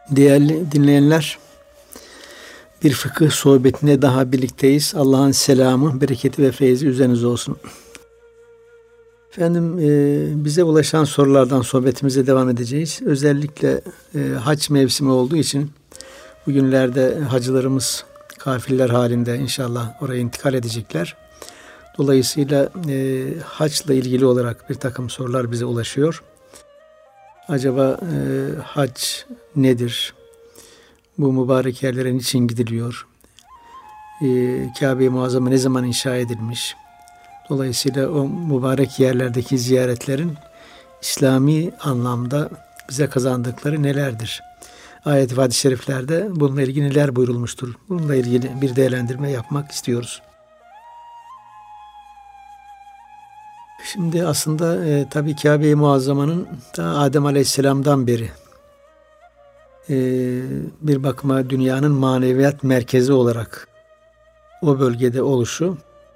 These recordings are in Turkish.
Değerli dinleyenler, bir fıkıh sohbetine daha birlikteyiz. Allah'ın selamı, bereketi ve feyzi üzerinize olsun. Efendim, bize ulaşan sorulardan sohbetimize devam edeceğiz. Özellikle hac mevsimi olduğu için bugünlerde hacılarımız kafiller halinde inşallah oraya intikal edecekler. Dolayısıyla haçla ilgili olarak bir takım sorular bize ulaşıyor. Acaba hac nedir? Bu mübarek yerlere niçin gidiliyor? Kabe-i Muazzama ne zaman inşa edilmiş? Dolayısıyla o mübarek yerlerdeki ziyaretlerin İslami anlamda bize kazandıkları nelerdir? Ayet-i hadis-i şeriflerde bununla ilgili neler buyurulmuştur? Bununla ilgili bir değerlendirme yapmak istiyoruz. Şimdi aslında tabii Kabe-i Muazzama'nın Adem Aleyhisselam'dan beri bir bakıma dünyanın maneviyat merkezi olarak o bölgede oluşu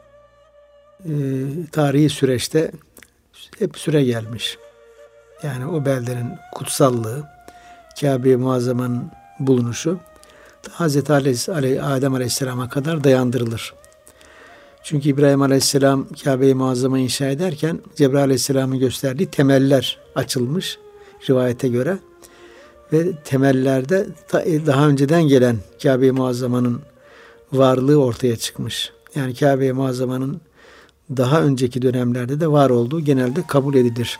tarihi süreçte hep süre gelmiş. Yani o beldenin kutsallığı, Kabe-i Muazzama'nın bulunuşu Hazreti Adem Aleyhisselam'a kadar dayandırılır. Çünkü İbrahim Aleyhisselam Kabe-i Muazzama inşa ederken Cebrail Aleyhisselam'ın gösterdiği temeller açılmış rivayete göre ve temellerde daha önceden gelen Kabe-i Muazzama'nın varlığı ortaya çıkmış. Yani Kabe-i Muazzama'nın daha önceki dönemlerde de var olduğu genelde kabul edilir.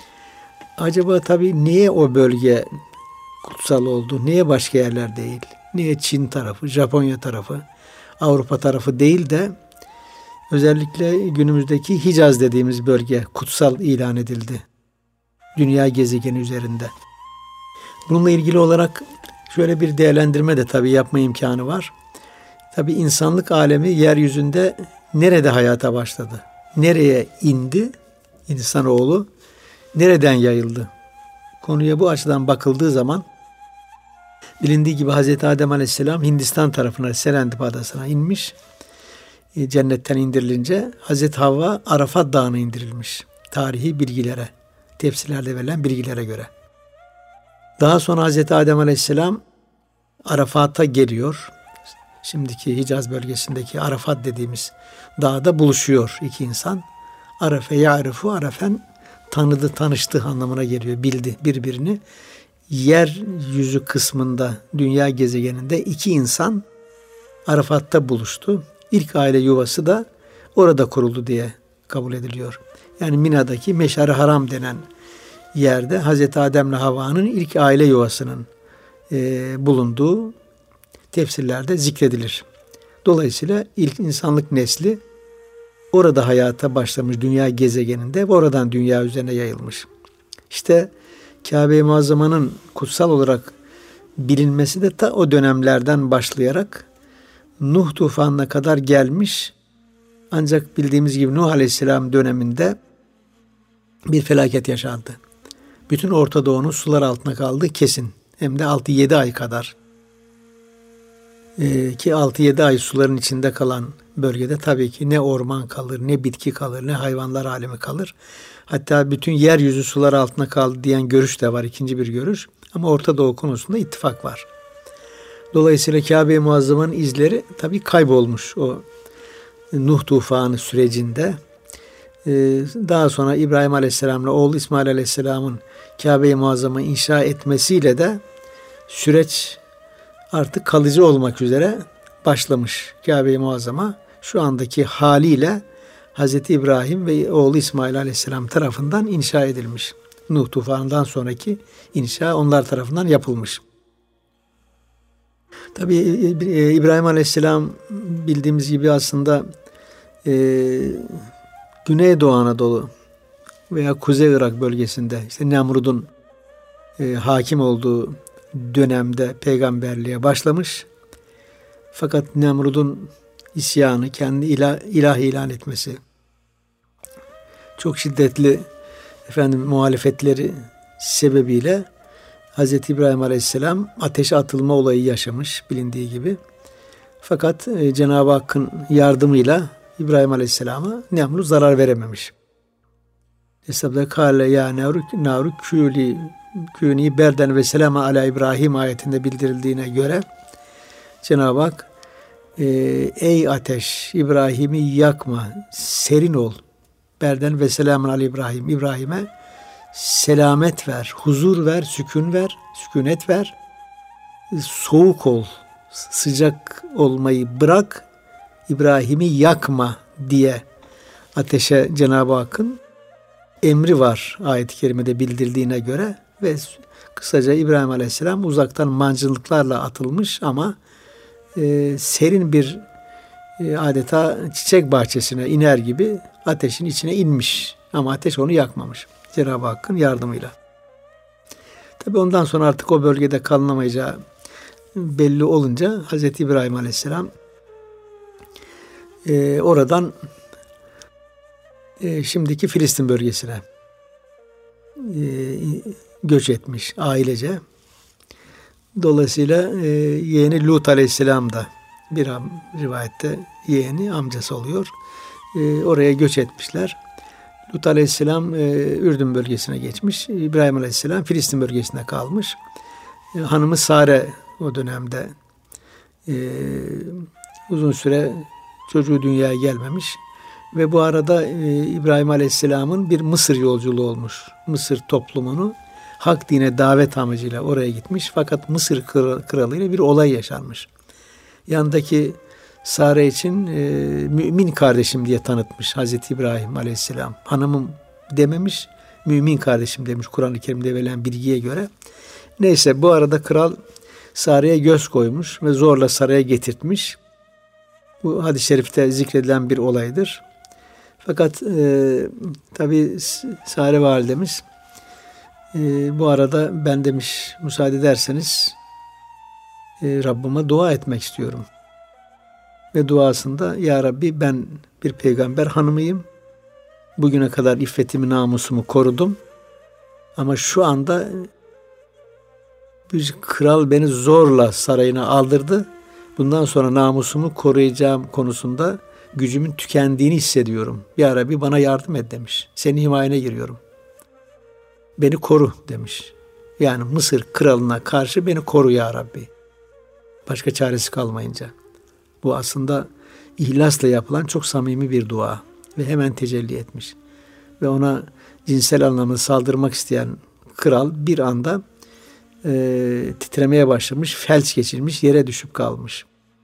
Acaba tabii niye o bölge kutsal oldu? Niye başka yerler değil? Niye Çin tarafı, Japonya tarafı, Avrupa tarafı değil de özellikle günümüzdeki Hicaz dediğimiz bölge kutsal ilan edildi dünya gezegeni üzerinde? Bununla ilgili olarak şöyle bir değerlendirme de tabii yapma imkanı var. Tabii insanlık alemi yeryüzünde nerede hayata başladı? Nereye indi insanoğlu? Nereden yayıldı? Konuya bu açıdan bakıldığı zaman bilindiği gibi Hazreti Adem Aleyhisselam Hindistan tarafına Serendip Adası'na inmiş. Cennetten indirilince Hazreti Havva Arafat Dağı'na indirilmiş. Tarihi bilgilere, tefsirlerde verilen bilgilere göre. Daha sonra Hazreti Adem Aleyhisselam Arafat'a geliyor. Şimdiki Hicaz bölgesindeki Arafat dediğimiz dağda buluşuyor iki insan. Arafe ya'rifu, arafen tanıdı, tanıştı anlamına geliyor. Bildi birbirini. Yeryüzü kısmında, dünya gezegeninde iki insan Arafat'ta buluştu. İlk aile yuvası da orada kuruldu diye kabul ediliyor. Yani Mina'daki Meşar-ı Haram denen yerde Hazreti Adem'le Havva'nın ilk aile yuvasının bulunduğu tefsirlerde zikredilir. Dolayısıyla ilk insanlık nesli orada hayata başlamış dünya gezegeninde ve oradan dünya üzerine yayılmış. İşte Kabe-i Muazzama'nın kutsal olarak bilinmesi de ta o dönemlerden başlayarak Nuh tufanına kadar gelmiş. Ancak bildiğimiz gibi Nuh Aleyhisselam döneminde bir felaket yaşandı. Bütün Orta Doğu'nun sular altına kaldığı kesin. Hem de 6-7 ay kadar. Ki 6-7 ay suların içinde kalan bölgede tabii ki ne orman kalır, ne bitki kalır, ne hayvanlar alemi kalır. Hatta bütün yeryüzü sular altına kaldı diyen görüş de var, ikinci bir görüş. Ama Orta Doğu konusunda ittifak var. Dolayısıyla Kabe-i Muazzama'nın izleri tabii kaybolmuş o Nuh tufanı sürecinde. Daha sonra İbrahim Aleyhisselam'la oğlu İsmail Aleyhisselam'ın Kabe-i Muazzama'yı inşa etmesiyle de süreç artık kalıcı olmak üzere başlamış. Kabe-i Muazzama şu andaki haliyle Hz. İbrahim ve oğlu İsmail Aleyhisselam tarafından inşa edilmiş. Nuh tufanından sonraki inşa onlar tarafından yapılmış. Tabii İbrahim Aleyhisselam bildiğimiz gibi aslında Güneydoğu Anadolu veya Kuzey Irak bölgesinde işte Nemrud'un hakim olduğu dönemde peygamberliğe başlamış. Fakat Nemrud'un isyanı, kendi ilah ilan etmesi, çok şiddetli muhalefetleri sebebiyle Hz. İbrahim Aleyhisselam ateşe atılma olayı yaşamış bilindiği gibi. Fakat Cenab-ı Hakk'ın yardımıyla İbrahim Aleyhisselam'a Nemrut zarar verememiş. Hesabda kâle ya nevru kûli kûnî berden ve selâmen alâ İbrahim ayetinde bildirildiğine göre Cenab-ı Hak ey ateş İbrahim'i yakma, serin ol. Berden ve selamun aleyhi İbrahim. İbrahim'e selamet ver, huzur ver, sükun ver, sükunet ver. Soğuk ol, sıcak olmayı bırak, İbrahim'i yakma diye ateşe Cenab-ı Hakk'ın emri var ayet-i kerimede bildirdiğine göre ve kısaca İbrahim Aleyhisselam uzaktan mancınıklarla atılmış ama serin bir adeta çiçek bahçesine iner gibi ateşin içine inmiş ama ateş onu yakmamış Cenab-ı Hakk'ın yardımıyla. Tabi ondan sonra artık o bölgede kalınamayacağı belli olunca Hazreti İbrahim Aleyhisselam oradan şimdiki Filistin bölgesine göç etmiş ailece. Dolayısıyla yeğeni Lut Aleyhisselam da bir rivayette yeğeni amcası oluyor. Oraya göç etmişler. Lut Aleyhisselam Ürdün bölgesine geçmiş. İbrahim Aleyhisselam Filistin bölgesinde kalmış. Hanımı Sare o dönemde uzun süre çocuğu dünyaya gelmemiş. Ve bu arada İbrahim Aleyhisselam'ın bir Mısır yolculuğu olmuş. Mısır toplumunu hak dine davet amacıyla oraya gitmiş. Fakat Mısır kralıyla bir olay yaşanmış. Yanındaki Sare için mümin kardeşim diye tanıtmış Hazreti İbrahim Aleyhisselam. Hanımım dememiş, mümin kardeşim demiş Kur'an-ı Kerim'de verilen bilgiye göre. Neyse bu arada kral Sare'ye göz koymuş ve zorla saraya getirtmiş. Bu hadis-i şerifte zikredilen bir olaydır. Fakat tabi Sare validemiz bu arada ben demiş müsaade ederseniz Rabbime dua etmek istiyorum. Ve duasında ya Rabbi ben bir peygamber hanımıyım. Bugüne kadar iffetimi namusumu korudum. Ama şu anda bir kral beni zorla sarayına aldırdı. Bundan sonra namusumu koruyacağım konusunda gücümün tükendiğini hissediyorum. Ya Rabbi bana yardım et demiş. Senin himayene giriyorum. Beni koru demiş. Yani Mısır kralına karşı beni koru ya Rabbi. Başka çaresi kalmayınca. Bu aslında ihlasla yapılan çok samimi bir dua. Ve hemen tecelli etmiş. Ve ona cinsel anlamda saldırmak isteyen kral bir anda titremeye başlamış, felç geçirmiş, yere düşüp kalmış.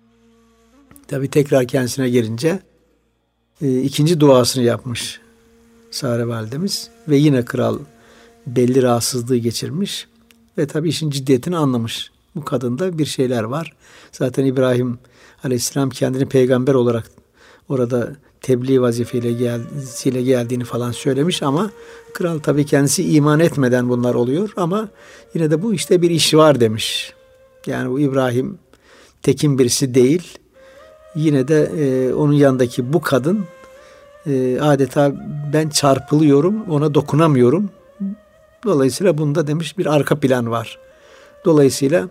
Tabi tekrar kendisine gelince ikinci duasını yapmış Sare validemiz ve yine kral belli rahatsızlığı geçirmiş ve tabi işin ciddiyetini anlamış. Bu kadında bir şeyler var. Zaten İbrahim Aleyhisselam kendini peygamber olarak orada tebliğ vazifesiyle geldiğini falan söylemiş ama kral tabii kendisi iman etmeden bunlar oluyor ama yine de bu işte bir iş var demiş. Yani bu İbrahim tekin birisi değil. Yine de onun yanındaki bu kadın adeta ben çarpılıyorum, ona dokunamıyorum. Dolayısıyla bunda demiş bir arka plan var. Dolayısıyla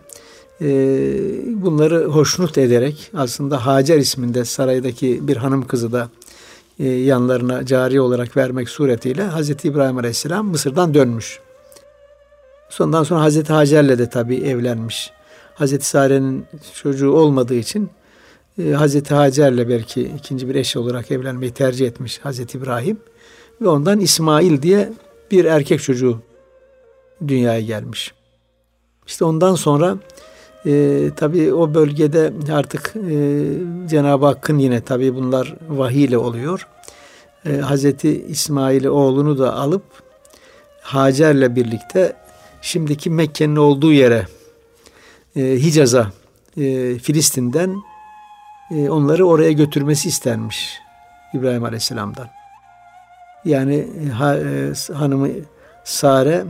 bunları hoşnut ederek aslında Hacer isminde saraydaki bir hanım kızı da yanlarına cariye olarak vermek suretiyle Hazreti İbrahim Aleyhisselam Mısır'dan dönmüş. Ondan sonra Hazreti Hacer'le de tabii evlenmiş. Hazreti Sare'nin çocuğu olmadığı için Hazreti Hacer'le belki ikinci bir eş olarak evlenmeyi tercih etmiş Hazreti İbrahim. Ve ondan İsmail diye bir erkek çocuğu dünyaya gelmiş. İşte ondan sonra tabii o bölgede artık Cenab-ı Hakk'ın yine tabii bunlar vahiy ile oluyor. Hazreti İsmail'i oğlunu da alıp Hacer'le birlikte şimdiki Mekke'nin olduğu yere Hicaz'a Filistin'den onları oraya götürmesi istenmiş İbrahim Aleyhisselam'dan. Yani hanımı Sare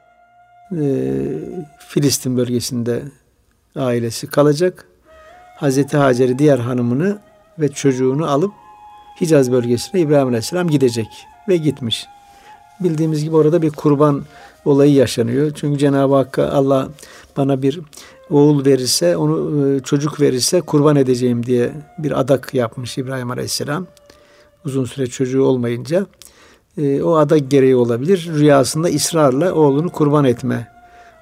Filistin bölgesinde ailesi kalacak. Hazreti Hacer'i diğer hanımını ve çocuğunu alıp Hicaz bölgesine İbrahim Aleyhisselam gidecek ve gitmiş. Bildiğimiz gibi orada bir kurban olayı yaşanıyor. Çünkü Cenab-ı Hakk'a Allah bana bir oğul verirse, onu çocuk verirse kurban edeceğim diye bir adak yapmış İbrahim Aleyhisselam. Uzun süre çocuğu olmayınca o adak gereği olabilir. Rüyasında ısrarla oğlunu kurban etme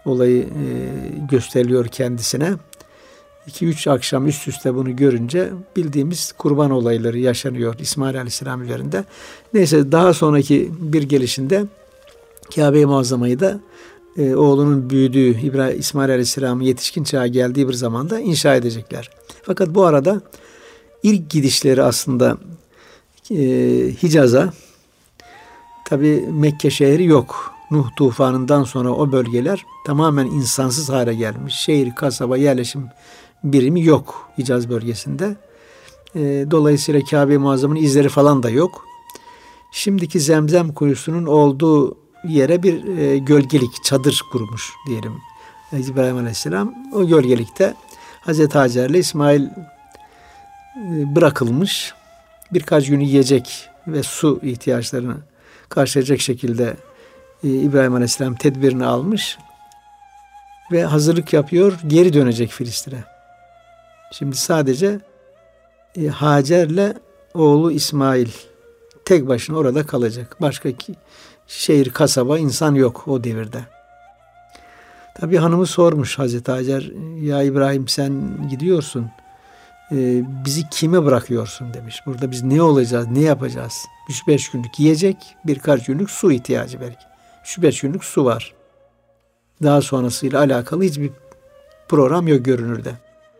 olayı gösteriliyor kendisine. 2-3 akşam üst üste bunu görünce bildiğimiz kurban olayları yaşanıyor İsmail Aleyhisselam üzerinde. Neyse, daha sonraki bir gelişinde Kabe-i Muazzama'yı da oğlunun büyüdüğü İsmail Aleyhisselam'ın yetişkin çağa geldiği bir zamanda inşa edecekler. Fakat bu arada ilk gidişleri aslında Hicaz'a, tabi Mekke şehri yok. Nuh tufanından sonra o bölgeler tamamen insansız hale gelmiş. Şehir, kasaba, yerleşim birimi yok Hicaz bölgesinde. Dolayısıyla Kabe-i Muazzama'nın izleri falan da yok. Şimdiki Zemzem kuyusunun olduğu yere bir gölgelik, çadır kurmuş diyelim İbrahim Aleyhisselam. O gölgelikte Hazreti Hacer ile İsmail bırakılmış. Birkaç gün yiyecek ve su ihtiyaçlarını karşılayacak şekilde İbrahim Aleyhisselam tedbirini almış ve hazırlık yapıyor, geri dönecek Filistin'e. Şimdi sadece Hacer'le oğlu İsmail tek başına orada kalacak. Başka şehir, kasaba, insan yok o devirde. Tabii hanımı sormuş Hazreti Hacer, ya İbrahim sen gidiyorsun, bizi kime bırakıyorsun demiş. Burada biz ne olacağız, ne yapacağız? 3-5 günlük yiyecek, birkaç günlük su ihtiyacı belki. 3-5 günlük su var. Daha sonrasıyla alakalı hiçbir program yok görünürde.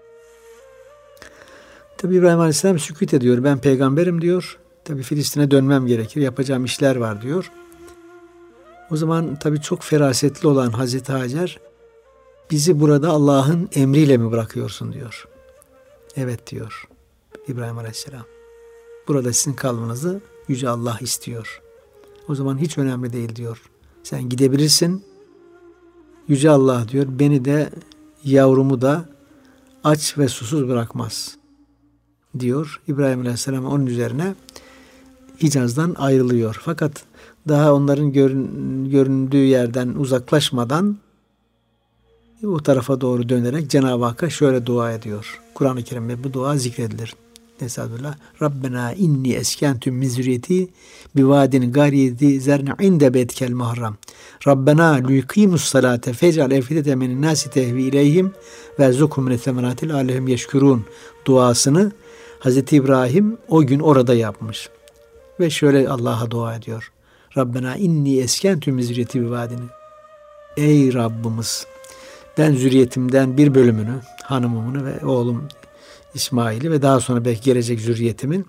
Tabii İbrahim Aleyhisselam sükût ediyor. Ben peygamberim diyor. Tabii Filistin'e dönmem gerekir. Yapacağım işler var diyor. O zaman tabii çok ferasetli olan Hazreti Hacer, bizi burada Allah'ın emriyle mi bırakıyorsun diyor. Evet diyor İbrahim Aleyhisselam. Burada sizin kalmanızı Yüce Allah istiyor. O zaman hiç önemli değil diyor. Sen gidebilirsin. Yüce Allah diyor beni de yavrumu da aç ve susuz bırakmaz diyor. İbrahim Aleyhisselam onun üzerine Hicaz'dan ayrılıyor. Fakat daha onların göründüğü yerden uzaklaşmadan o tarafa doğru dönerek Cenab-ı Hakk'a şöyle dua ediyor. Kur'an-ı Kerim'de bu dua zikredilir. Estağfirullah. Rabbena inni eskentüm min zürriyeti bivadin gariyeti zerni inde beytikel muharram. Rabbena liyukimus salate fec'al efidete minin nasi tehvi ileyhim ve zukum min semeratil alehim yeşkurun duasını Hazreti İbrahim o gün orada yapmış. Ve şöyle Allah'a dua ediyor. Rabbena inni eskentüm min zürriyeti bivadin. Ey Rabbimiz, ben zürriyetimden bir bölümünü, hanımımı ve oğlum İsmail'i ve daha sonra belki gelecek zürriyetimin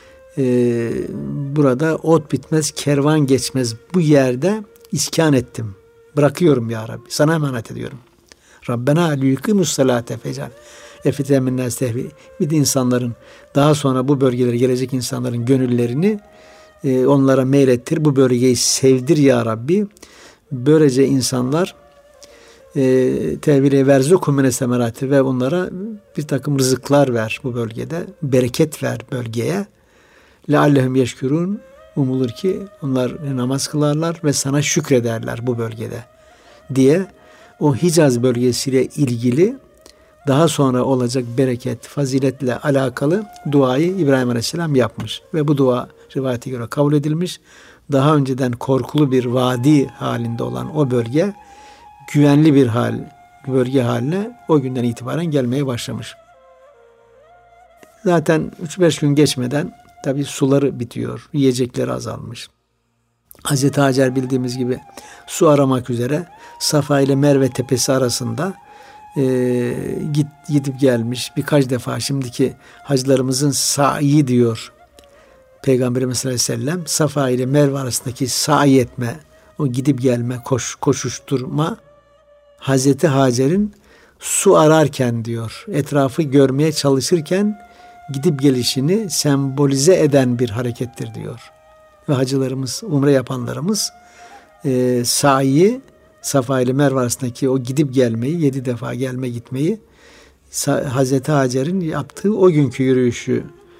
burada ot bitmez, kervan geçmez bu yerde iskan ettim. Bırakıyorum ya Rabbi. Sana emanet ediyorum. Rabbena liyukimus salate fecal efite minnâs tehvi. Bir de insanların daha sonra bu bölgelere gelecek insanların gönüllerini onlara meylettir. Bu bölgeyi sevdir ya Rabbi. Böylece insanlar tevhile verzukum mine semerati ve onlara bir takım rızıklar ver bu bölgede. Bereket ver bölgeye. Leallehum yeşkurun. Umulur ki onlar namaz kılarlar ve sana şükrederler bu bölgede diye o Hicaz bölgesiyle ilgili daha sonra olacak bereket, faziletle alakalı duayı İbrahim Aleyhisselam yapmış. Ve bu dua rivayete göre kabul edilmiş. Daha önceden korkulu bir vadi halinde olan o bölge güvenli bir bölge haline o günden itibaren gelmeye başlamış. Zaten 3-5 gün geçmeden tabii suları bitiyor, yiyecekleri azalmış. Hazreti Hacer bildiğimiz gibi su aramak üzere Safa ile Merve tepesi arasında gidip gelmiş birkaç defa. Şimdiki hacılarımızın sa'i diyor Peygamberimiz sallallahu aleyhi ve sellem. Safa ile Merve arasındaki sa'i etme, o gidip gelme, koşuşturma Hazreti Hacer'in su ararken diyor, etrafı görmeye çalışırken gidip gelişini sembolize eden bir harekettir diyor. Ve hacılarımız, umre yapanlarımız sa'i Safa ile Merve arasındaki o gidip gelmeyi, 7 defa gelme gitmeyi Hazreti Hacer'in yaptığı o günkü yürüyüşü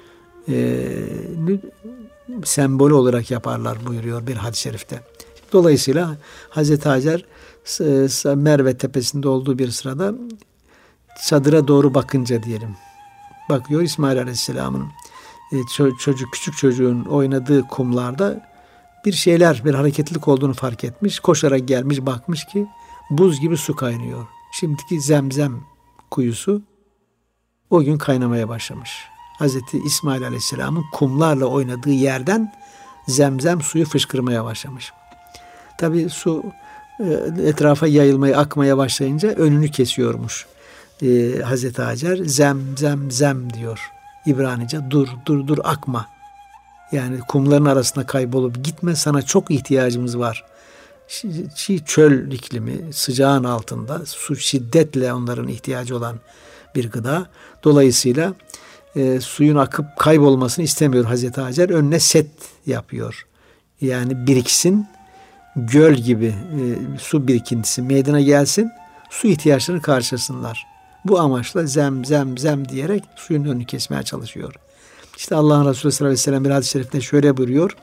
sembolü olarak yaparlar buyuruyor bir hadis-i şerifte. Dolayısıyla Hazreti Hacer Merve tepesinde olduğu bir sırada çadıra doğru bakınca diyelim. Bakıyor İsmail Aleyhisselam'ın küçük çocuğun oynadığı kumlarda bir hareketlilik olduğunu fark etmiş. Koşarak gelmiş bakmış ki buz gibi su kaynıyor. Şimdiki Zemzem kuyusu o gün kaynamaya başlamış. Hazreti İsmail Aleyhisselam'ın kumlarla oynadığı yerden Zemzem suyu fışkırmaya başlamış. Tabii su etrafa yayılmaya, akmaya başlayınca önünü kesiyormuş. Hazreti Hacer zem diyor. İbranice dur akma. Yani kumların arasında kaybolup gitme, sana çok ihtiyacımız var. Çöl iklimi, sıcağın altında su şiddetle onların ihtiyacı olan bir gıda. Dolayısıyla suyun akıp kaybolmasını istemiyor Hazreti Hacer. Önüne set yapıyor. Yani biriksin, göl gibi su birikintisi meydana gelsin, su ihtiyaçlarını karşılasınlar. Bu amaçla zem diyerek suyun önünü kesmeye çalışıyor. İşte Allah'ın Resulü sallallahu aleyhi ve sellem bir hadis-i şerifte şöyle buyuruyor.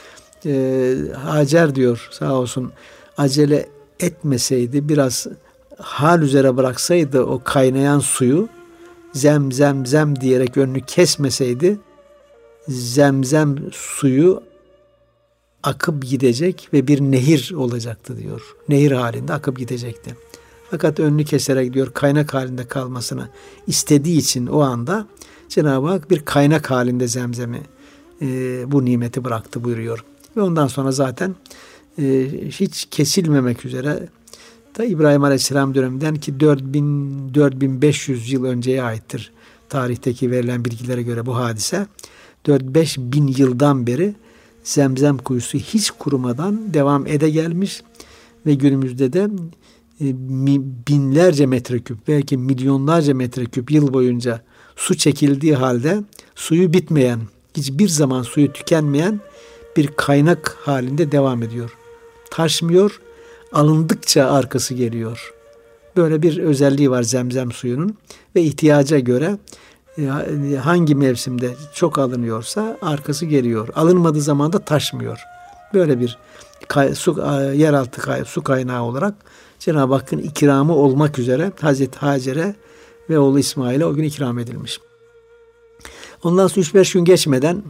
Hacer diyor sağ olsun, acele etmeseydi, biraz hal üzere bıraksaydı o kaynayan suyu, zem diyerek önünü kesmeseydi, zemzem suyu akıp gidecek ve bir nehir olacaktı diyor. Nehir halinde akıp gidecekti. Fakat önünü keserek diyor, kaynak halinde kalmasını istediği için o anda Cenab-ı Hak bir kaynak halinde Zemzem'i bu nimeti bıraktı buyuruyor. Ve ondan sonra zaten hiç kesilmemek üzere da İbrahim Aleyhisselam döneminden ki 4500 yıl önceye aittir tarihteki verilen bilgilere göre bu hadise. 4-5 bin yıldan beri Zemzem kuyusu hiç kurumadan devam ede gelmiş ve günümüzde de binlerce metreküp belki milyonlarca metreküp yıl boyunca su çekildiği halde suyu bitmeyen, hiçbir zaman suyu tükenmeyen bir kaynak halinde devam ediyor. Taşmıyor, alındıkça arkası geliyor. Böyle bir özelliği var Zemzem suyunun ve ihtiyaca göre hangi mevsimde çok alınıyorsa arkası geliyor. Alınmadığı zaman da taşmıyor. Böyle bir yeraltı su kaynağı olarak Cenab-ı Hakk'ın ikramı olmak üzere Hazreti Hacer'e ve oğlu İsmail'e o gün ikram edilmiş. Ondan sonra 3-5 gün geçmeden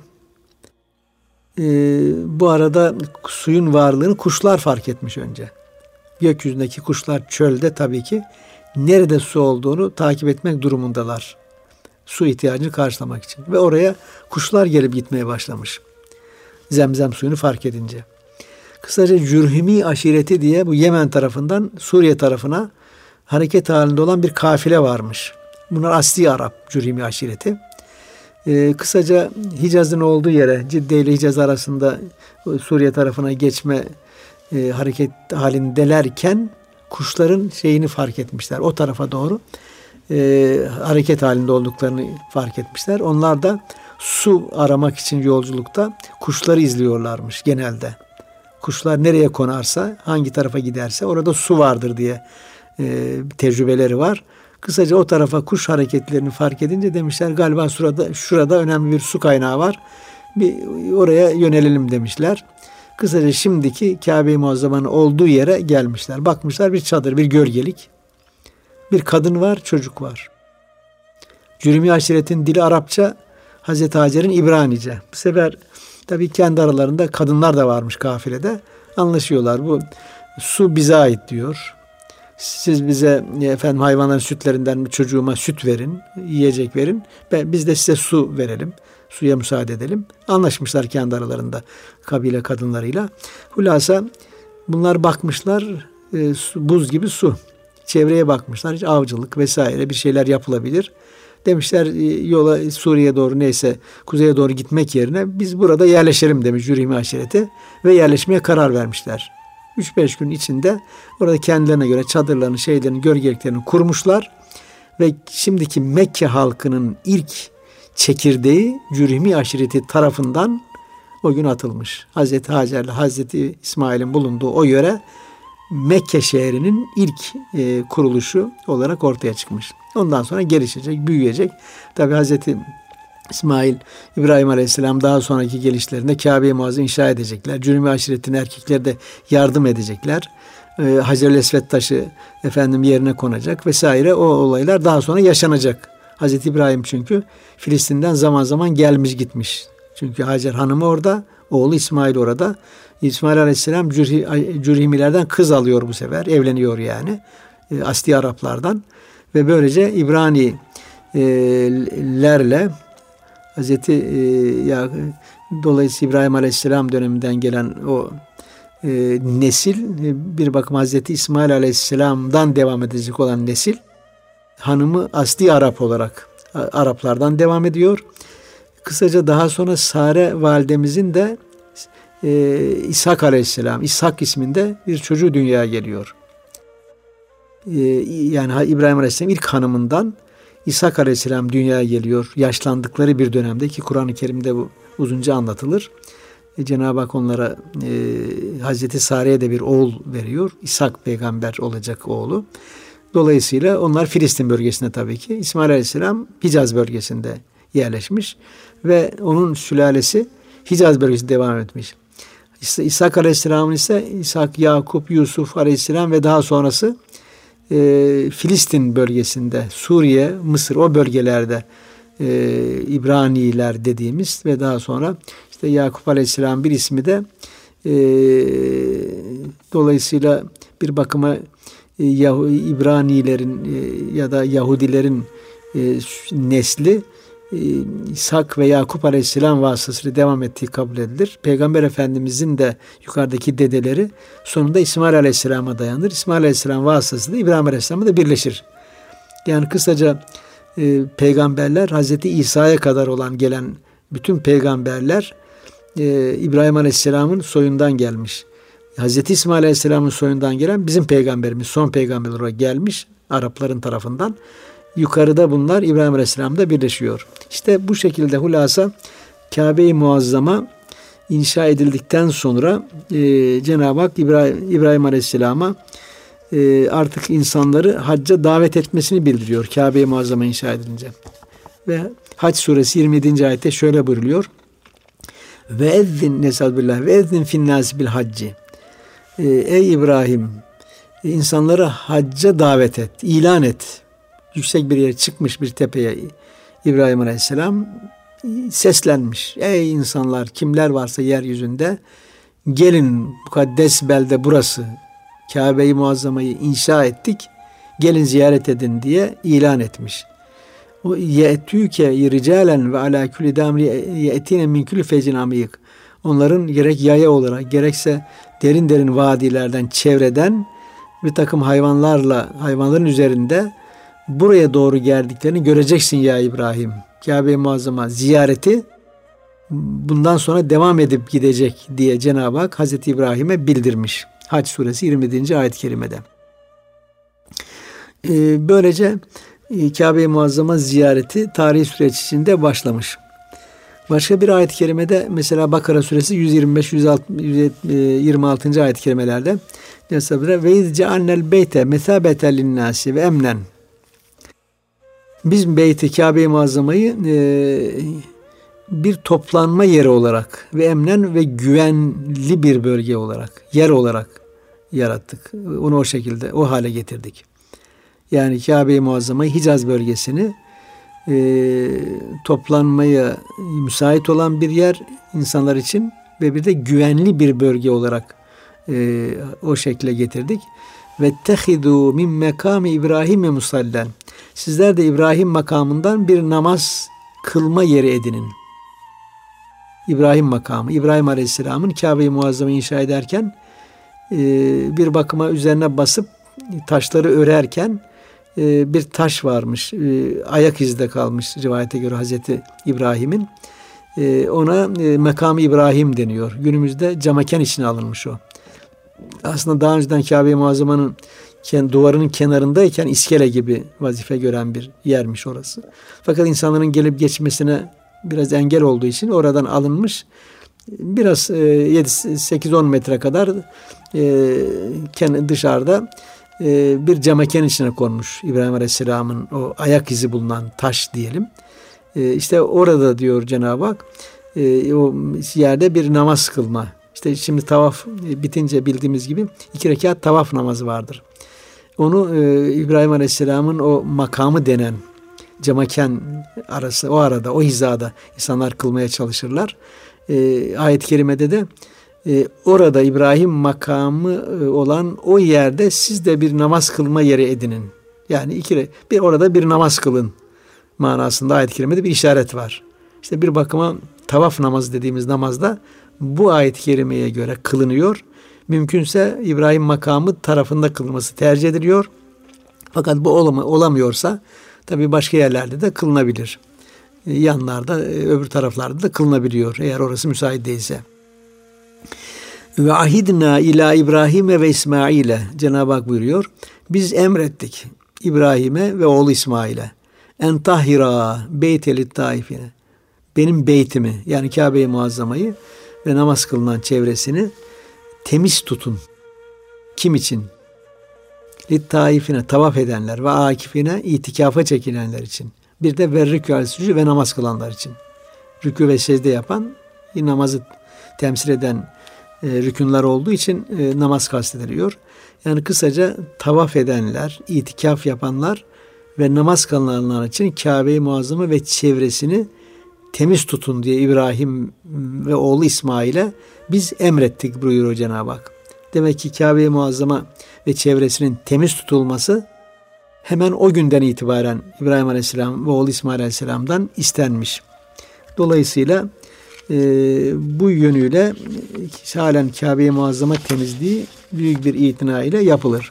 bu arada suyun varlığını kuşlar fark etmiş önce. Gökyüzündeki kuşlar çölde tabii ki nerede su olduğunu takip etmek durumundalar. Su ihtiyacını karşılamak için. Ve oraya kuşlar gelip gitmeye başlamış. Zemzem suyunu fark edince. Kısaca Cürhumi aşireti diye bu Yemen tarafından Suriye tarafına hareket halinde olan bir kafile varmış. Bunlar asli Arap Cürhumi aşireti. Kısaca Hicaz'ın olduğu yere, Cidde ile Hicaz arasında Suriye tarafına geçme hareket halindelerken kuşların şeyini fark etmişler. O tarafa doğru hareket halinde olduklarını fark etmişler. Onlar da su aramak için yolculukta kuşları izliyorlarmış genelde. Kuşlar nereye konarsa, hangi tarafa giderse orada su vardır diye tecrübeleri var. Kısaca o tarafa kuş hareketlerini fark edince demişler galiba şurada önemli bir su kaynağı var. Bir oraya yönelelim demişler. Kısaca şimdiki Kabe-i Muazzama'nın olduğu yere gelmişler. Bakmışlar bir çadır, bir gölgelik. Bir kadın var, çocuk var. Cürhumi aşiretin dili Arapça, Hazreti Hacer'in İbranice. Bu sefer tabii kendi aralarında kadınlar da varmış kafilede. Anlaşıyorlar. Bu su bize ait diyor. Siz bize efendim hayvanların sütlerinden çocuğuma süt verin, yiyecek verin. Biz de size su verelim. Suya müsaade edelim. Anlaşmışlar kendi aralarında kabile kadınlarıyla. Hulasa bunlar bakmışlar buz gibi su. Çevreye bakmışlar. Hiç avcılık vesaire bir şeyler yapılabilir. Demişler yola Suriye'ye doğru neyse kuzeye doğru gitmek yerine biz burada yerleşelim demiş Cürhumi aşireti ve yerleşmeye karar vermişler. 3-5 gün içinde orada kendilerine göre çadırlarını, şeylerini, gölgeliklerini kurmuşlar ve şimdiki Mekke halkının ilk çekirdeği Cürhumi aşireti tarafından o gün atılmış. Hazreti Hacer'le Hazreti İsmail'in bulunduğu o yöre Mekke şehrinin ilk kuruluşu olarak ortaya çıkmış. Ondan sonra gelişecek, büyüyecek. Tabi Hazreti İsmail, İbrahim Aleyhisselam daha sonraki gelişlerinde Kabe-i Muazzam inşa edecekler. Cürhumi aşiretin erkekleri de yardım edecekler. Hacer-i Esved taşı yerine konacak vesaire. O olaylar daha sonra yaşanacak. Hazreti İbrahim çünkü Filistin'den zaman zaman gelmiş gitmiş. Çünkü Hacer hanımı orada, oğlu İsmail orada. İsmail Aleyhisselam Cürhimilerden kız alıyor bu sefer. Evleniyor yani. Asli Araplardan. Ve böylece İbranilerle dolayısıyla İbrahim Aleyhisselam döneminden gelen o nesil, bir bakıma Hazreti İsmail Aleyhisselam'dan devam edecek olan nesil, hanımı asli Arap olarak Araplardan devam ediyor. Kısaca daha sonra Sare validemizin de İshak Aleyhisselam, İshak isminde bir çocuğu dünyaya geliyor. Yani İbrahim Aleyhisselam ilk hanımından İshak Aleyhisselam dünyaya geliyor. Yaşlandıkları bir dönemde, ki Kur'an-ı Kerim'de bu uzunca anlatılır. Cenab-ı Hak onlara Hazreti Sare'ye de bir oğul veriyor. İshak peygamber olacak oğlu. Dolayısıyla onlar Filistin bölgesinde tabii ki. İsmail Aleyhisselam Hicaz bölgesinde yerleşmiş ve onun sülalesi Hicaz bölgesinde devam etmiş. İshak Aleyhisselam'ın ise İshak, Yakup, Yusuf Aleyhisselam ve daha sonrası Filistin bölgesinde, Suriye, Mısır, o bölgelerde İbraniler dediğimiz ve daha sonra işte Yakup Aleyhisselam bir ismi de dolayısıyla bir bakıma İbranilerin ya da Yahudilerin nesli İshak ve Yakup Aleyhisselam vasıtasıyla devam ettiği kabul edilir. Peygamber Efendimizin de yukarıdaki dedeleri sonunda İsmail Aleyhisselam'a dayanır. İsmail Aleyhisselam vasıtasıyla İbrahim Aleyhisselam'a da birleşir. Yani kısaca peygamberler, Hazreti İsa'ya kadar olan gelen bütün peygamberler İbrahim Aleyhisselam'ın soyundan gelmiş. Hazreti İsmail Aleyhisselam'ın soyundan gelen bizim peygamberimiz, son peygamber olarak gelmiş Arapların tarafından. Yukarıda bunlar İbrahim Aleyhisselam'da birleşiyor. İşte bu şekilde hulasa Kabe-i Muazzama inşa edildikten sonra Cenab-ı Hak İbrahim Aleyhisselam'a artık insanları hacca davet etmesini bildiriyor Kabe-i Muazzama inşa edilince. Ve Hac suresi 27. ayette şöyle buyruluyor. Ve ezzin nesalbillah ve ezzin finnâsi bil hacci. Ey İbrahim, insanları hacca davet et, ilan et. Yüksek bir yere çıkmış bir tepeye İbrahim Aleyhisselam seslenmiş. Ey insanlar, kimler varsa yeryüzünde, gelin, mukaddes belde burası. Kabe-i Muazzama'yı inşa ettik. Gelin ziyaret edin diye ilan etmiş. O ye'tüke ricalen ve ala kulli damri ye'tine min kulli fecin amik. Onların gerek yaya olarak gerekse derin derin vadilerden, çevreden bir takım hayvanların üzerinde buraya doğru geldiklerini göreceksin ya İbrahim. Kabe-i Muazzama ziyareti bundan sonra devam edip gidecek diye Cenab-ı Hak Hazreti İbrahim'e bildirmiş. Hac suresi 27. ayet-i kerimede. Böylece Kabe-i Muazzama ziyareti tarihi süreç içinde başlamış. Başka bir ayet-i kerimede mesela Bakara suresi 125-126. ayet-i kerimelerde ve izcealnel beyte mesabeten linnâsi ve emnen. Biz Beyt-i Kabe-i Muazzama'yı bir toplanma yeri olarak ve emnen ve güvenli bir bölge olarak, yer olarak yarattık. Onu o şekilde, o hale getirdik. Yani Kabe-i Muazzama'yı, Hicaz bölgesini toplanmaya müsait olan bir yer insanlar için ve bir de güvenli bir bölge olarak o şekle getirdik. Ve tehidu min mekami İbrahim'e musallen. Sizler de İbrahim makamından bir namaz kılma yeri edinin. İbrahim makamı, İbrahim Aleyhisselam'ın Kabe-i Muazzama'yı inşa ederken bir bakıma üzerine basıp taşları örerken bir taş varmış. Ayak izi de kalmış rivayete göre Hazreti İbrahim'in. Ona Mekamı İbrahim deniyor. Günümüzde camaken içine alınmış o. Aslında daha önceden Kabe-i Muazzama'nın duvarının kenarındayken iskele gibi vazife gören bir yermiş orası. Fakat insanların gelip geçmesine biraz engel olduğu için oradan alınmış. Biraz 8-10 metre kadar dışarıda bir camaken içine konmuş İbrahim Aleyhisselam'ın o ayak izi bulunan taş diyelim. İşte orada diyor Cenab-ı Hak o yerde bir namaz kılma. İşte şimdi tavaf bitince bildiğimiz gibi 2 rekat tavaf namazı vardır. Onu İbrahim Aleyhisselam'ın o makamı denen camaken arası, o arada, o hizada insanlar kılmaya çalışırlar. ayet-i kerimede de orada İbrahim makamı olan o yerde siz de bir namaz kılma yeri edinin. Yani orada bir namaz kılın manasında ayet-i kerimede bir işaret var. İşte bir bakıma tavaf namazı dediğimiz namazda bu ayet-i kerimeye göre kılınıyor. Mümkünse İbrahim makamı tarafında kılınması tercih ediliyor. Fakat bu olamıyorsa tabii başka yerlerde de kılınabilir. Yanlarda, öbür taraflarda da kılınabiliyor eğer orası müsait değilse. Ve ahidna ila İbrahim'e ve İsmail'e, Cenab-ı Hak buyuruyor. Biz emrettik İbrahim'e ve oğlu İsmail'e. En tahira beytelit taifine. Benim beytimi, yani Kabe-i Muazzama'yı ve namaz kılınan çevresini temiz tutun. Kim için? Lit taifine, tavaf edenler ve akifine, itikafa çekilenler için. Bir de verrükû sücûd ve namaz kılanlar için. Rükû ve secde yapan, namazı temsil eden rükünler olduğu için namaz kastediliyor. Yani kısaca tavaf edenler, itikaf yapanlar ve namaz kılanlar için Kabe-i Muazzama ve çevresini temiz tutun diye İbrahim ve oğlu İsmail'e biz emrettik buyuruyor Cenab-ı Hak. Demek ki Kabe-i Muazzama ve çevresinin temiz tutulması hemen o günden itibaren İbrahim Aleyhisselam ve oğlu İsmail Aleyhisselam'dan istenmiş. Dolayısıyla bu yönüyle halen Kabe-i Muazzama temizliği büyük bir itina ile yapılır.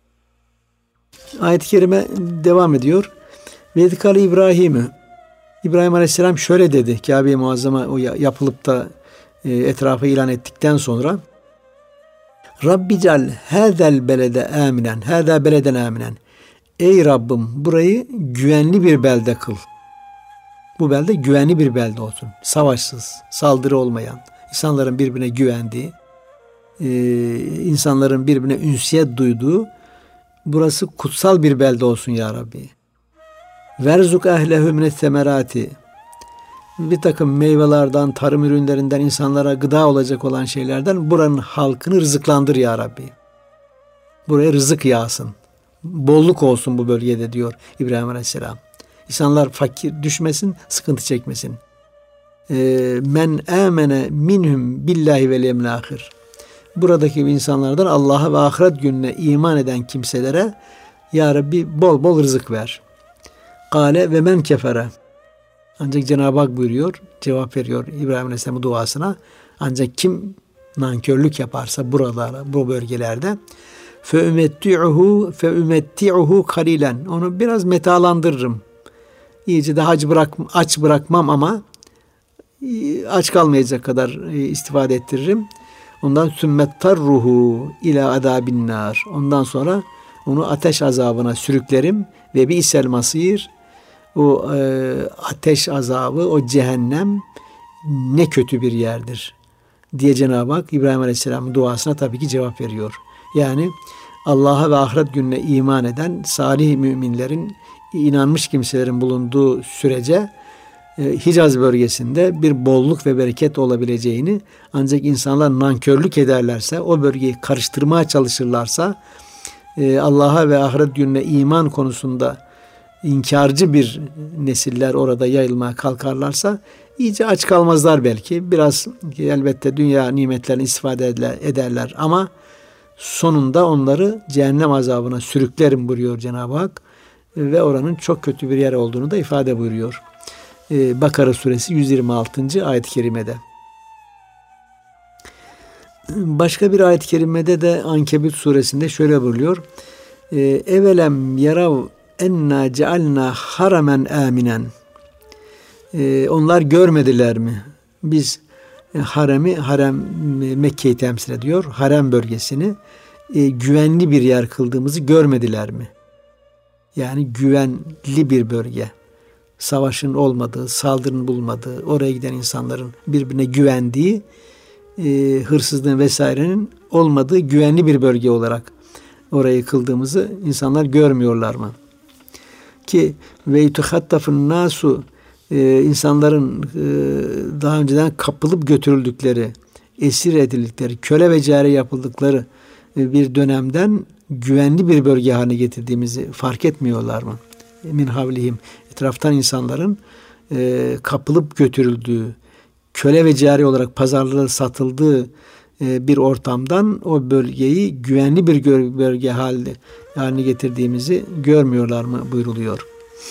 Ayet-i kerime devam ediyor. Ve zikâle İbrahim'ü, İbrahim Aleyhisselam şöyle dedi, Kabe-i Muazzama o yapılıp da etrafa ilan ettikten sonra: Rabbi cal hâzel belede aminen, hâzâ beleden aminen. Ey Rabbim, burayı güvenli bir belde kıl. Bu belde güvenli bir belde olsun. Savaşsız, saldırı olmayan, insanların birbirine güvendiği, insanların birbirine ünsiyet duyduğu, burası kutsal bir belde olsun ya Rabbi. Verzuk ehlehu minet semerati. Bir takım meyvelerden, tarım ürünlerinden, insanlara gıda olacak olan şeylerden buranın halkını rızıklandır ya Rabbi. Buraya rızık yağsın. Bolluk olsun bu bölgede diyor İbrahim Aleyhisselam. İnsanlar fakir düşmesin, sıkıntı çekmesin. Men amene minhum billahi vel yevmil ahir. Buradaki insanlardan Allah'a ve ahiret gününe iman eden kimselere ya Rabbi bol bol rızık ver. Kale ve men kefere. Ancak Cenab-ı Hak buyuruyor, cevap veriyor İbrahim Aleyhisselam'ın duasına. Ancak kim nankörlük yaparsa buralarda, bu bölgelerde feümetti'uhu kalilen. Onu biraz metalandırırım. İyice de aç bırakmam ama aç kalmayacak kadar istifade ettiririm. Ondan sümmettarruhu ila azabin nar. Ondan sonra onu ateş azabına sürüklerim ve bi'sel masir. O ateş azabı, o cehennem ne kötü bir yerdir diye Cenab-ı Hak İbrahim Aleyhisselam'ın duasına tabii ki cevap veriyor. Yani Allah'a ve ahiret gününe iman eden salih müminlerin, inanmış kimselerin bulunduğu sürece Hicaz bölgesinde bir bolluk ve bereket olabileceğini, ancak insanlar nankörlük ederlerse, o bölgeyi karıştırmaya çalışırlarsa, Allah'a ve ahiret gününe iman konusunda inkarcı bir nesiller orada yayılmaya kalkarlarsa iyice aç kalmazlar belki. Biraz elbette dünya nimetlerini istifade ederler ama sonunda onları cehennem azabına sürüklerim buyuruyor Cenab-ı Hak ve oranın çok kötü bir yer olduğunu da ifade buyuruyor. Bakara suresi 126. ayet-i kerimede. Başka bir ayet-i kerimede de Ankebut suresinde şöyle buyuruyor. Evelem yarav enna cealna haramen aminen. Onlar görmediler mi? Biz harem Mekke'yi temsil ediyor. Harem bölgesini güvenli bir yer kıldığımızı görmediler mi? Yani güvenli bir bölge. Savaşın olmadığı, saldırının bulunmadığı, oraya giden insanların birbirine güvendiği, hırsızlığın vesairenin olmadığı güvenli bir bölge olarak orayı kıldığımızı insanlar görmüyorlar mı? Ki ve yutuhattafun nasu, insanların daha önceden kapılıp götürüldükleri, esir edildikleri, köle ve cari yapıldıkları bir dönemden güvenli bir bölge haline getirdiğimizi fark etmiyorlar mı? Min havlihim, etraftan insanların kapılıp götürüldüğü, köle ve cari olarak pazarlara satıldığı bir ortamdan o bölgeyi güvenli bir bölge haline getirdiğimizi görmüyorlar mı buyruluyor.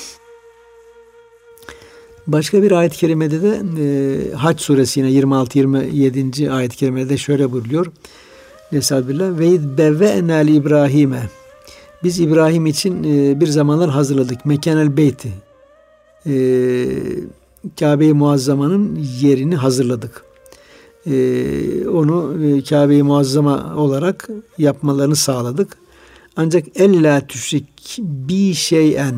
Başka bir ayet-i kerimede de Hac suresi yine 26-27. ayet-i kerimede şöyle buyuruyor. Nesabbillah ve idbevve'na li İbrahim'e. Biz İbrahim için bir zamanlar hazırladık. Mekanel beyti. Kabe-i Muazzama'nın yerini hazırladık. Onu Kabe-i Muazzama olarak yapmalarını sağladık. Ancak ella tüşrik bi şeyen,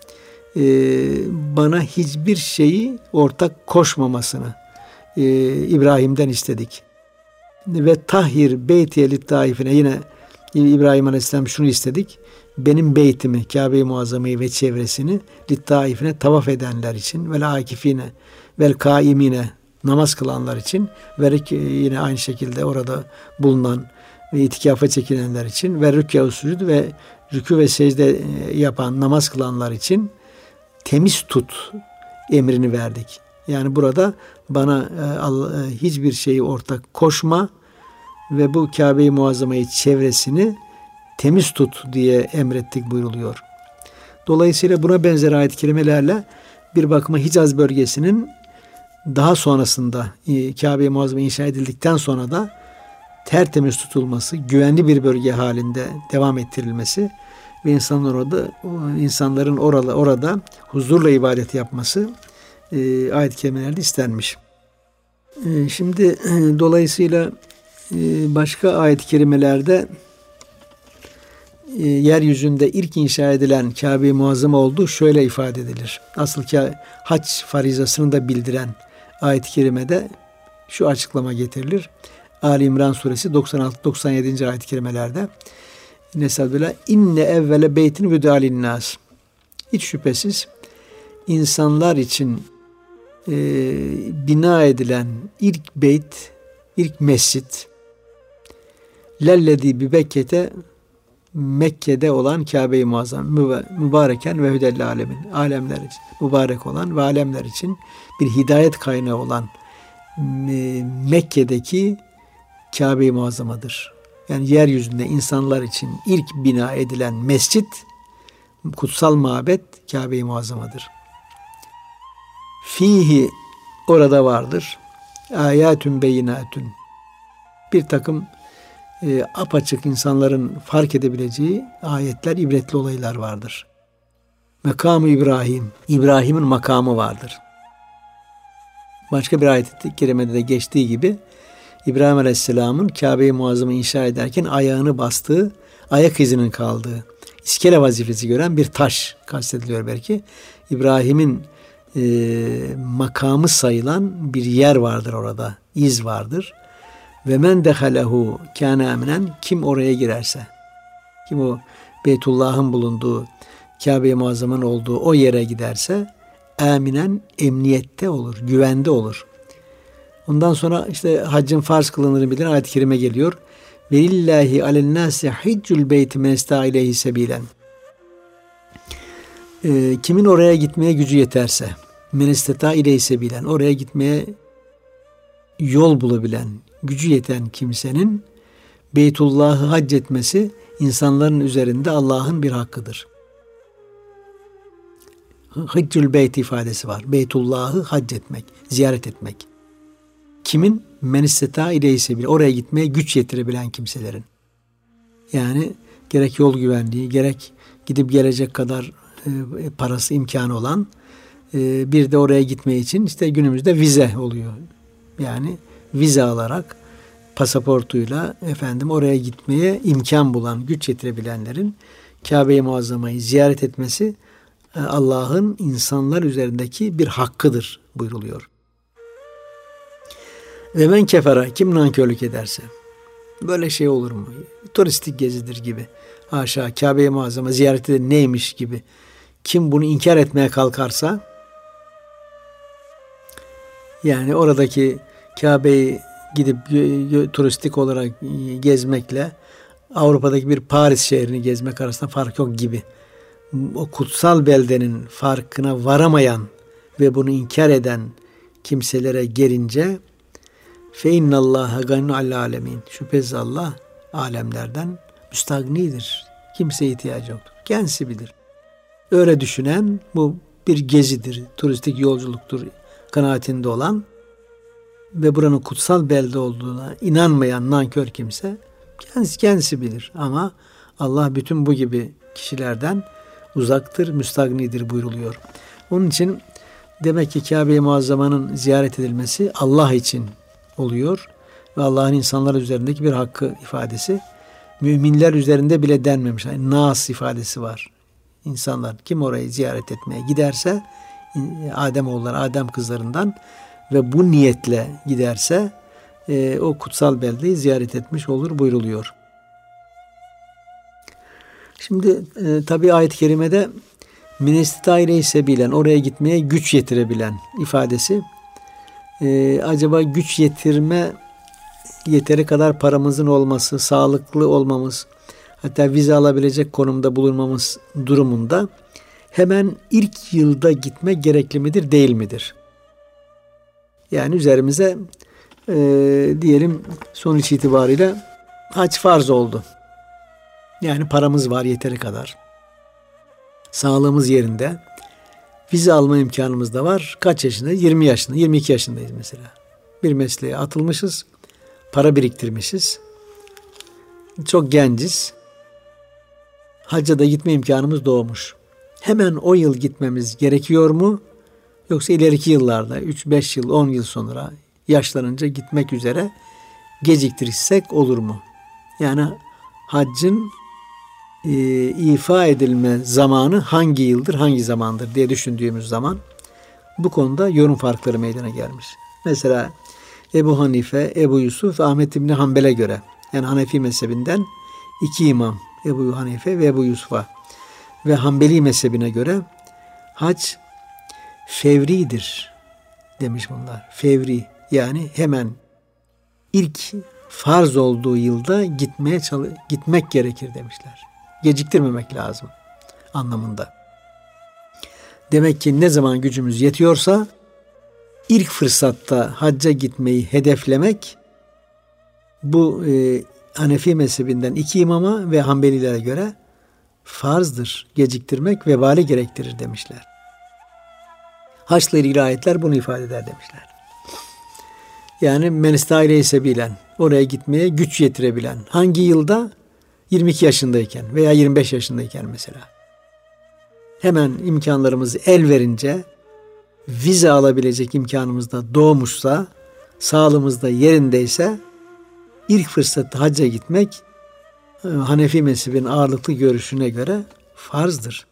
bana hiçbir şeyi ortak koşmamasını İbrahim'den istedik. Ve tahhir beytiye littaifine, yine İbrahim Aleyhisselam şunu istedik. Benim beytimi, Kabe-i Muazzama'yı ve çevresini littaifine tavaf edenler için ve akifine vel kaimine, namaz kılanlar için ve yine aynı şekilde orada bulunan ve itikafa çekilenler için ve rükû sucud ve rükû ve secde yapan, namaz kılanlar için temiz tut emrini verdik. Yani burada bana hiçbir şeyi ortak koşma ve bu Kabe-i Muazzama'yı çevresini temiz tut diye emrettik buyruluyor. Dolayısıyla buna benzer ayet-i kerimelerle bir bakıma Hicaz bölgesinin daha sonrasında Kabe-i Muazzama inşa edildikten sonra da tertemiz tutulması, güvenli bir bölge halinde devam ettirilmesi ve insanların orada huzurla ibadet yapması ayet-i kerimelerde istenmiş. Şimdi dolayısıyla başka ayet-i kerimelerde yeryüzünde ilk inşa edilen Kabe-i Muazzama olduğu şöyle ifade edilir. Asıl hac farizasını da bildiren ayet-i kerimede şu açıklama getirilir. Ali İmran suresi 96-97. ayet-i kerimelerde Nesabüllah inne evvele beytin vüdâlin nâs. Hiç şüphesiz insanlar için bina edilen ilk beyt, ilk mescit lellezî bi Bekke'te, Mekke'de olan Kabe-i Muazzam mübareken ve hüdel alemin, alemler için mübarek olan ve alemler için bir hidayet kaynağı olan Mekke'deki Kabe-i Muazzama'dır. Yani yeryüzünde insanlar için ilk bina edilen mescit, kutsal mabet Kabe-i Muazzama'dır. Fihi, orada vardır. Ayatun beyinatun. Bir takım apaçık insanların fark edebileceği ayetler, ibretli olaylar vardır. Makamı İbrahim, İbrahim'in makamı vardır. Başka bir ayet-i kerimede de geçtiği gibi İbrahim Aleyhisselam'ın Kabe-i Muazzam'ı inşa ederken ayağını bastığı, ayak izinin kaldığı, iskele vazifesi gören bir taş kastediliyor belki. İbrahim'in makamı sayılan bir yer vardır orada, iz vardır. Ve men dehalehu kâne aminen, kim oraya girerse, kim o Beytullah'ın bulunduğu, Kabe-i Muazzam'ın olduğu o yere giderse aminen, emniyette olur, güvende olur. Ondan sonra işte haccın farz kılındığını bilen ayet-i kerime geliyor. Ve lillahi alennâsi hiccul beyti men istâ ileyhi sebîlen. Kimin oraya gitmeye gücü yeterse, men istâ ileyhi sebîlen, oraya gitmeye yol bulabilen, gücü yeten kimsenin Beytullah'ı hac etmesi insanların üzerinde Allah'ın bir hakkıdır. Hiccül beyt ifadesi var. Beytullah'ı hac etmek, ziyaret etmek. Kimin? Men isteta ileyhi sebil. Oraya gitmeye güç yetirebilen kimselerin. Yani gerek yol güvenliği, gerek gidip gelecek kadar parası, imkanı olan, bir de oraya gitmeye için işte günümüzde vize oluyor. Yani vize alarak pasaportuyla oraya gitmeye imkan bulan, güç yetirebilenlerin Kabe-i Muazzama'yı ziyaret etmesi Allah'ın insanlar üzerindeki bir hakkıdır buyruluyor. Ve men kefera, kim nankörlük ederse, böyle şey olur mu? Turistik gezidir gibi. Haşa, Kabe-i Muazzama ziyareti de neymiş gibi. Kim bunu inkar etmeye kalkarsa, yani oradaki Kabe'yi gidip turistik olarak gezmekle Avrupa'daki bir Paris şehrini gezmek arasında fark yok gibi. O kutsal beldenin farkına varamayan ve bunu inkar eden kimselere gelince fe innallâhe ganiyun alel âlemin. Şüphesiz Allah alemlerden müstagnidir. Kimseye ihtiyacı yoktur. Kendisi bilir. Öyle düşünen bu bir gezidir, turistik yolculuktur kanaatinde olan ve buranın kutsal belde olduğuna inanmayan nankör kimse kendisi bilir. Ama Allah bütün bu gibi kişilerden uzaktır, müstagnidir buyruluyor. Onun için demek ki Kabe-i Muazzama'nın ziyaret edilmesi Allah için oluyor ve Allah'ın insanlar üzerindeki bir hakkı ifadesi. Müminler üzerinde bile denmemiş. Yani nas ifadesi var. İnsanlar kim orayı ziyaret etmeye giderse Ademoğulları, Adem kızlarından ve bu niyetle giderse o kutsal beldeyi ziyaret etmiş olur buyruluyor. Şimdi tabi ayet-i kerimede minestaireyi sebilen, oraya gitmeye güç yetirebilen ifadesi acaba güç yetirme, yeteri kadar paramızın olması, sağlıklı olmamız, hatta vize alabilecek konumda bulunmamız durumunda hemen ilk yılda gitme gerekli midir, değil midir? Yani üzerimize diyelim sonuç itibariyle hac farz oldu. Yani paramız var yeteri kadar. Sağlığımız yerinde. Vize alma imkanımız da var. Kaç yaşındayız? 20 yaşında, 22 yaşındayız mesela. Bir mesleğe atılmışız. Para biriktirmişiz. Çok genciz. Hacca da gitme imkanımız doğmuş. Hemen o yıl gitmemiz gerekiyor mu? Yoksa ileriki yıllarda 3-5 yıl, 10 yıl sonra yaşlanınca gitmek üzere geciktirirsek olur mu? Yani haccın ifa edilme zamanı hangi yıldır, hangi zamandır diye düşündüğümüz zaman bu konuda yorum farkları meydana gelmiş. Mesela Ebu Hanife, Ebu Yusuf ve Ahmet İbni Hanbel'e göre, yani Hanefi mezhebinden iki imam, Ebu Hanife ve Ebu Yusuf'a ve Hanbeli mezhebine göre hac fevridir demiş bunlar. Fevri, yani hemen ilk farz olduğu yılda gitmek gerekir demişler. Geciktirmemek lazım anlamında. Demek ki ne zaman gücümüz yetiyorsa ilk fırsatta hacca gitmeyi hedeflemek bu Hanefi mezhebinden iki imama ve Hanbelilere göre farzdır. Geciktirmek vebali gerektirir demişler. Haçla ilgili ayetler bunu ifade eder demişler. Yani menistaireyi sebilen, oraya gitmeye güç yetirebilen, hangi yılda? 22 yaşındayken veya 25 yaşındayken mesela. Hemen imkanlarımız el verince, vize alabilecek imkanımız da doğmuşsa, sağlığımız da yerindeyse, ilk fırsatta hacca gitmek Hanefi mezhebinin ağırlıklı görüşüne göre farzdır.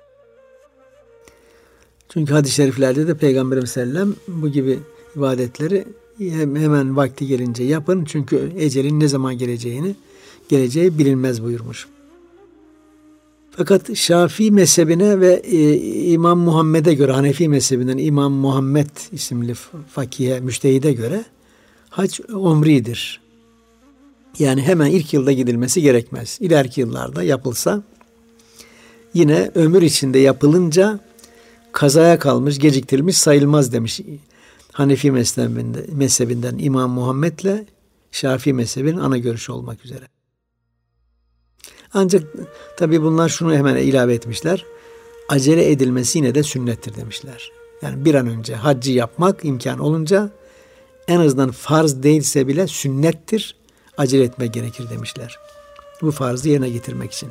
Çünkü hadis-i şeriflerde de Peygamberimiz sellem bu gibi ibadetleri hemen vakti gelince yapın. Çünkü ecelin ne zaman geleceği bilinmez buyurmuş. Fakat Şafii mezhebine ve İmam Muhammed'e göre, Hanefi mezhebinden İmam Muhammed isimli fakihe, müştehide göre hac umridir. Yani hemen ilk yılda gidilmesi gerekmez. İleriki yıllarda yapılsa yine ömür içinde yapılınca kazaya kalmış, geciktirilmiş sayılmaz demiş Hanefi mezhebinden İmam Muhammed'le Şafii mezhebinin ana görüşü olmak üzere. Ancak tabii bunlar şunu hemen ilave etmişler. Acele edilmesi yine de sünnettir demişler. Yani bir an önce haccı yapmak imkan olunca en azından farz değilse bile sünnettir. Acele etme gerekir demişler. Bu farzı yerine getirmek için.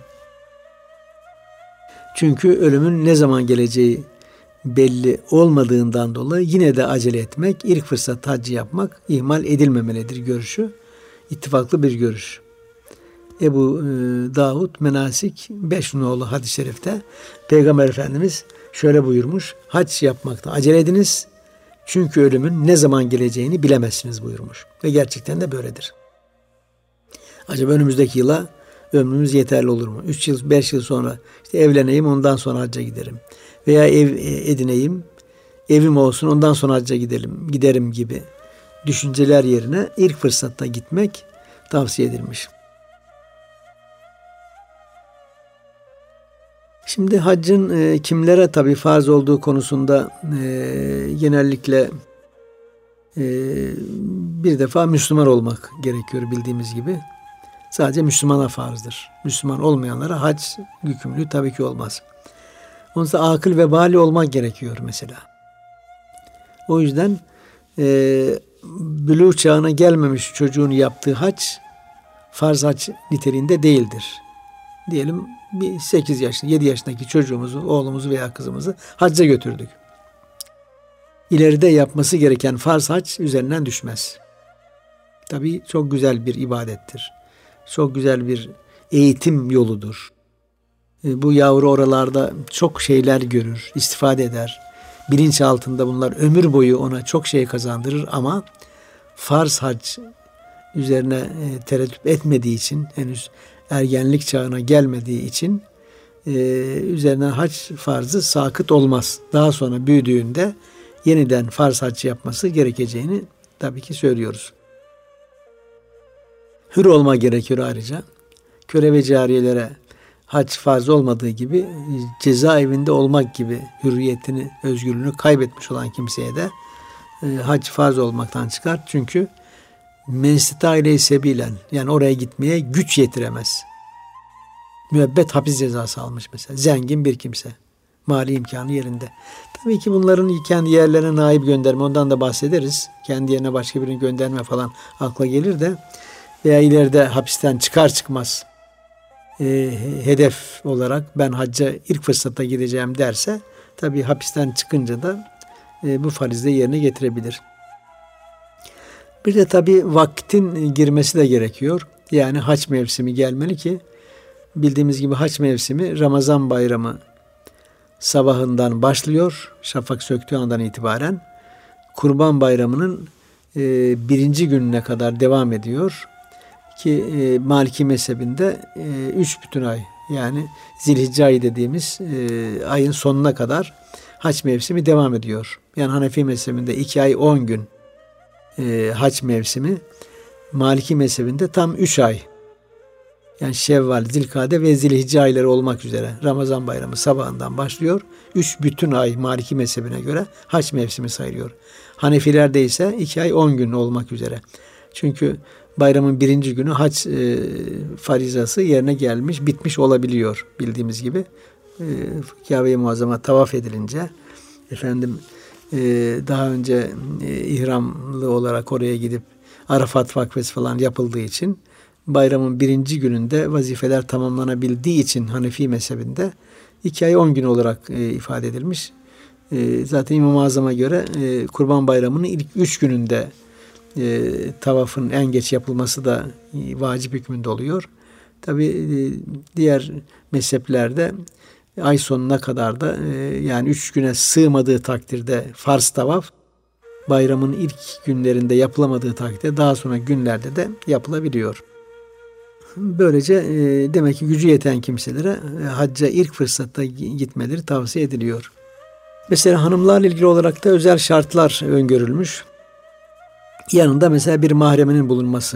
Çünkü ölümün ne zaman geleceği belli olmadığından dolayı yine de acele etmek, ilk fırsat haccı yapmak ihmal edilmemelidir görüşü. İttifaklı bir görüş. Ebu Davud Menasik 5 nolu hadis-i şerifte Peygamber Efendimiz şöyle buyurmuş. Hac yapmakta acele ediniz. Çünkü ölümün ne zaman geleceğini bilemezsiniz buyurmuş. Ve gerçekten de böyledir. Acaba önümüzdeki yıla ömrümüz yeterli olur mu? 3 yıl, 5 yıl sonra işte evleneyim, ondan sonra hacca giderim. Veya ev edineyim, evim olsun, ondan sonra hacca giderim gibi düşünceler yerine ilk fırsatta gitmek tavsiye edilmiş. Şimdi haccın kimlere tabii farz olduğu konusunda genellikle Bir defa Müslüman olmak gerekiyor bildiğimiz gibi. Sadece Müslümana farzdır. Müslüman olmayanlara hac yükümlülüğü tabii ki olmaz. Onun için akıl ve bali olmak gerekiyor mesela. O yüzden buluğ çağına gelmemiş çocuğun yaptığı hac farz hac niteliğinde değildir. Diyelim bir 8 yaşında, 7 yaşındaki çocuğumuzu, oğlumuzu veya kızımızı hacca götürdük. İleride yapması gereken farz hac üzerinden düşmez. Tabii çok güzel bir ibadettir. Çok güzel bir eğitim yoludur. Bu yavru oralarda çok şeyler görür, istifade eder. Bilinç altında bunlar ömür boyu ona çok şey kazandırır ama farz hac üzerine tereddüt etmediği için, henüz ergenlik çağına gelmediği için üzerine hac farzı sakıt olmaz. Daha sonra büyüdüğünde yeniden farz hac yapması gerekeceğini tabii ki söylüyoruz. Hür olma gerekiyor ayrıca. Köle ve cariyelere hac farz olmadığı gibi cezaevinde olmak gibi hürriyetini, özgürlüğünü kaybetmiş olan kimseye de hac farz olmaktan çıkar. Çünkü menstita ile sebilen, yani oraya gitmeye güç yetiremez. Müebbet hapis cezası almış mesela. Zengin bir kimse. Mali imkanı yerinde. Tabii ki bunların kendi yerlerine naib gönderme, ondan da bahsederiz. Kendi yerine başka birini gönderme falan akla gelir de veya ileride hapisten çıkar çıkmaz hedef olarak ben hacca ilk fırsatta gideceğim derse tabii hapisten çıkınca da bu farizde yerine getirebilir. Bir de tabii vaktin girmesi de gerekiyor. Yani hac mevsimi gelmeli ki bildiğimiz gibi hac mevsimi Ramazan bayramı sabahından başlıyor. Şafak söktüğü andan itibaren Kurban Bayramı'nın birinci gününe kadar devam ediyor. Ki Maliki mezhebinde 3 bütün ay, yani Zilhicce ayı dediğimiz ayın sonuna kadar hac mevsimi devam ediyor. Yani Hanefi mezhebinde 2 ay 10 gün hac mevsimi, Maliki mezhebinde tam 3 ay. Yani Şevval, Zilkade ve Zilhicce ayları olmak üzere Ramazan bayramı sabahından başlıyor. 3 bütün ay Maliki mezhebine göre hac mevsimi sayılıyor. Hanefilerde ise 2 ay 10 gün olmak üzere. Çünkü bayramın birinci günü hac farizası yerine gelmiş, bitmiş olabiliyor bildiğimiz gibi. Kabe-i Muazzama tavaf edilince, daha önce ihramlı olarak oraya gidip Arafat vakfesi falan yapıldığı için bayramın birinci gününde vazifeler tamamlanabildiği için Hanefi mezhebinde 2 ay 10 gün olarak ifade edilmiş. Zaten İmam-ı Azam'a göre Kurban Bayramı'nın ilk 3 gününde tavafın en geç yapılması da vacip hükmünde oluyor. Tabi diğer mezheplerde ay sonuna kadar da yani 3 güne sığmadığı takdirde farz tavaf, bayramın ilk günlerinde yapılamadığı takdirde daha sonra günlerde de yapılabiliyor. Böylece demek ki gücü yeten kimselere hacca ilk fırsatta gitmeleri tavsiye ediliyor. Mesela hanımlarla ilgili olarak da özel şartlar öngörülmüş. Yanında mesela bir mahreminin bulunması.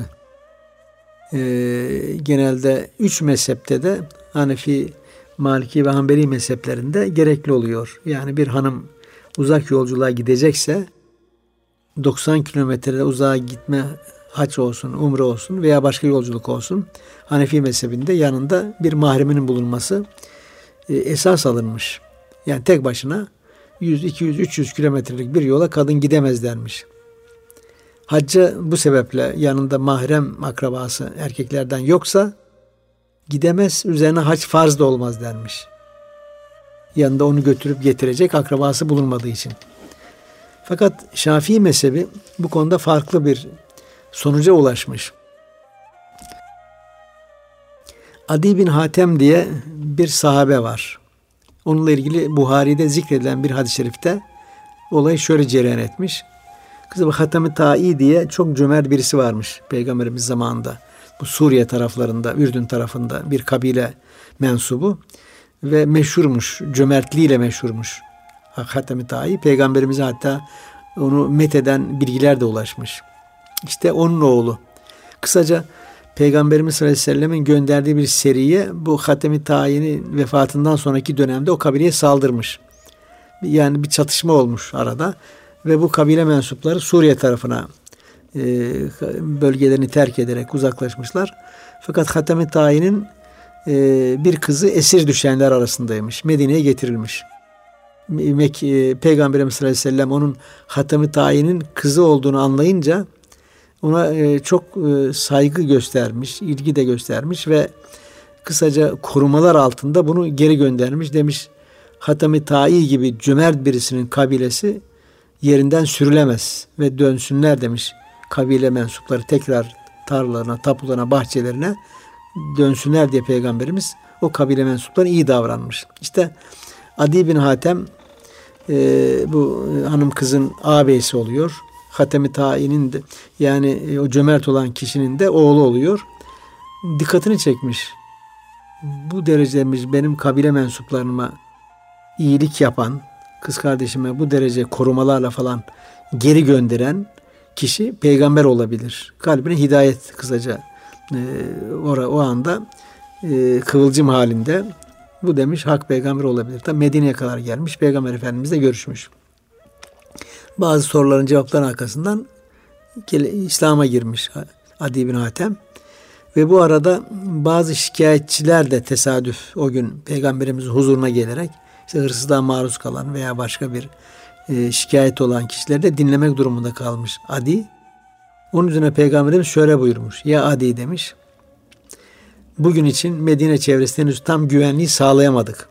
Genelde 3 mezhepte de Hanefi, Maliki ve Hanbeli mezheplerinde gerekli oluyor. Yani bir hanım uzak yolculuğa gidecekse 90 kilometre uzağa gitme, hac olsun, umre olsun veya başka yolculuk olsun, Hanefi mezhebinde yanında bir mahreminin bulunması esas alınmış. Yani tek başına 100, 200, 300 kilometrelik bir yola kadın gidemez denmiş. Hacca bu sebeple yanında mahrem akrabası erkeklerden yoksa gidemez, üzerine hac farz da olmaz denmiş. Yanında onu götürüp getirecek akrabası bulunmadığı için. Fakat Şafii mezhebi bu konuda farklı bir sonuca ulaşmış. Adi bin Hatem diye bir sahabe var. Onunla ilgili Buhari'de zikredilen bir hadis-i şerifte olay şöyle cereyan etmiş. Kızı Hatem-i Ta'i diye çok cömert birisi varmış Peygamberimiz zamanında. Bu Suriye taraflarında, Ürdün tarafında bir kabile mensubu ve meşhurmuş, cömertliğiyle meşhurmuş. Hatem-i Ta'i, Peygamberimize hatta onu metheden bilgiler de ulaşmış. İşte onun oğlu. Kısaca Peygamberimiz sallallahu aleyhi ve sellemin gönderdiği bir seriye bu Hatem-i Ta'i'nin vefatından sonraki dönemde o kabileye saldırmış. Yani bir çatışma olmuş arada Ve bu kabile mensupları Suriye tarafına bölgelerini terk ederek uzaklaşmışlar. Fakat Hatem-i Tayi'nin bir kızı esir düşenler arasındaymış. Medine'ye getirilmiş. Peygamberimiz sallallahu aleyhi ve sellem onun Hatem-i Tayi'nin kızı olduğunu anlayınca ona çok saygı göstermiş, ilgi de göstermiş ve kısaca korumalar altında bunu geri göndermiş. Demiş, Hatem-i Tayi gibi cömert birisinin kabilesi yerinden sürülemez ve dönsünler demiş. Kabile mensupları tekrar tarlalarına, tapularına, bahçelerine dönsünler diye Peygamberimiz o kabile mensuplarına iyi davranmış. İşte Adi bin Hatem bu hanım kızın ağabeyisi oluyor. Hatem-i Tayi'nin de, yani o cömert olan kişinin de oğlu oluyor. Dikkatini çekmiş. Bu derecemiz benim kabile mensuplarıma iyilik yapan, kız kardeşime bu derece korumalarla falan geri gönderen kişi peygamber olabilir. Kalbine hidayet kısaca o anda kıvılcım halinde bu demiş hak peygamber olabilir. Tabi Medine'ye kadar gelmiş. Peygamber Efendimizle görüşmüş. Bazı soruların cevaplarının arkasından İslam'a girmiş Adi bin Hatem. Ve bu arada bazı şikayetçiler de tesadüf o gün Peygamberimizin huzuruna gelerek işte hırsızlığa maruz kalan veya başka bir şikayet olan kişileri de dinlemek durumunda kalmış Adi. Onun üzerine Peygamberimiz şöyle buyurmuş. Ya Adi demiş. Bugün için Medine çevresinde henüz tam güvenliği sağlayamadık.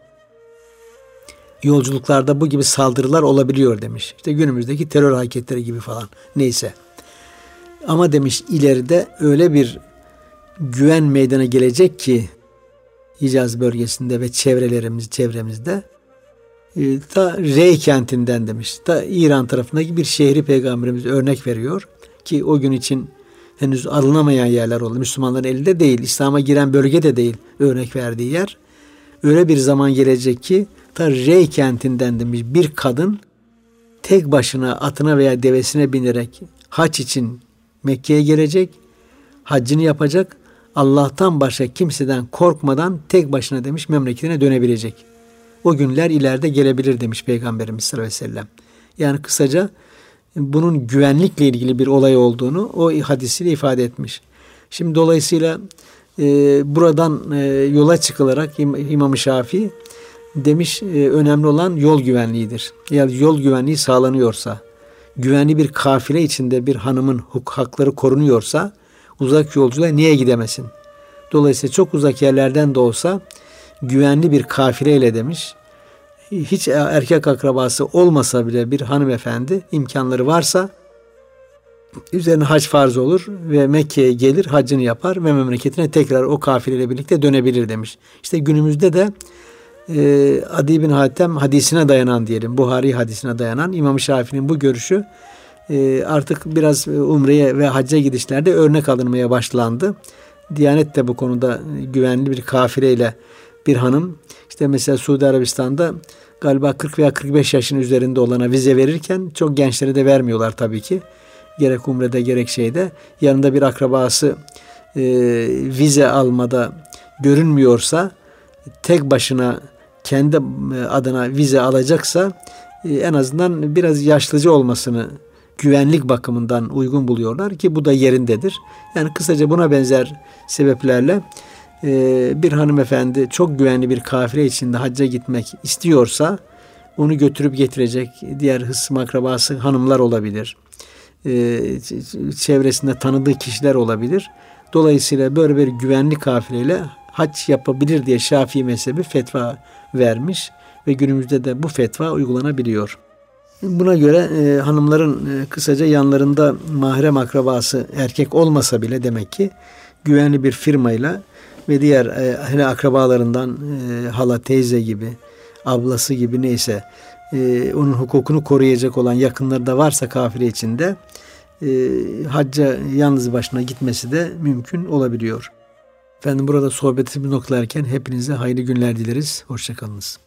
Yolculuklarda bu gibi saldırılar olabiliyor demiş. İşte günümüzdeki terör hareketleri gibi falan. Neyse. Ama demiş ileride öyle bir güven meydana gelecek ki Hicaz bölgesinde ve çevremizde ta Rey kentinden demiş. Ta İran tarafındaki bir şehri Peygamberimiz örnek veriyor ki o gün için henüz alınamayan yerler oldu. Müslümanların elinde değil, İslam'a giren bölge de değil örnek verdiği yer. Öyle bir zaman gelecek ki ta Rey kentinden demiş bir kadın tek başına atına veya devesine binerek hac için Mekke'ye gelecek, haccını yapacak, Allah'tan başka kimseden korkmadan tek başına demiş memleketine dönebilecek. O günler ileride gelebilir demiş Peygamberimiz sallallahu aleyhi ve sellem. Yani kısaca bunun güvenlikle ilgili bir olay olduğunu o hadisiyle ifade etmiş. Şimdi dolayısıyla buradan yola çıkılarak İmam-ı Şafii demiş önemli olan yol güvenliğidir. Yani yol güvenliği sağlanıyorsa, güvenli bir kafile içinde bir hanımın hakları korunuyorsa uzak yolculuğa niye gidemesin? Dolayısıyla çok uzak yerlerden de olsa güvenli bir kafileyle demiş, hiç erkek akrabası olmasa bile bir hanımefendi imkanları varsa üzerine hac farz olur ve Mekke'ye gelir, haccını yapar ve memleketine tekrar o kafileyle birlikte dönebilir demiş. İşte günümüzde de Adi bin Hatem hadisine dayanan diyelim, Buhari hadisine dayanan İmam-ı Şafii'nin bu görüşü artık biraz umreye ve hacca gidişlerde örnek alınmaya başlandı. Diyanet de bu konuda güvenli bir kafileyle bir hanım, işte mesela Suudi Arabistan'da galiba 40 veya 45 yaşın üzerinde olana vize verirken çok gençlere de vermiyorlar tabii ki. Gerek umrede gerek şeyde. Yanında bir akrabası vize almada görünmüyorsa, tek başına kendi adına vize alacaksa en azından biraz yaşlıca olmasını güvenlik bakımından uygun buluyorlar ki bu da yerindedir. Yani kısaca buna benzer sebeplerle bir hanımefendi çok güvenli bir kafile içinde hacca gitmek istiyorsa onu götürüp getirecek diğer hısım akrabası hanımlar olabilir. Çevresinde tanıdığı kişiler olabilir. Dolayısıyla böyle bir güvenli kafileyle hac yapabilir diye Şafii mezhebi fetva vermiş ve günümüzde de bu fetva uygulanabiliyor. Buna göre hanımların kısaca yanlarında mahrem akrabası erkek olmasa bile demek ki güvenli bir firmayla ve diğer hele akrabalarından hala, teyze gibi, ablası gibi neyse onun hukukunu koruyacak olan yakınları da varsa kafile içinde hacca yalnız başına gitmesi de mümkün olabiliyor. Efendim burada sohbetimizi noktalarken hepinize hayırlı günler dileriz. Hoşça kalınız.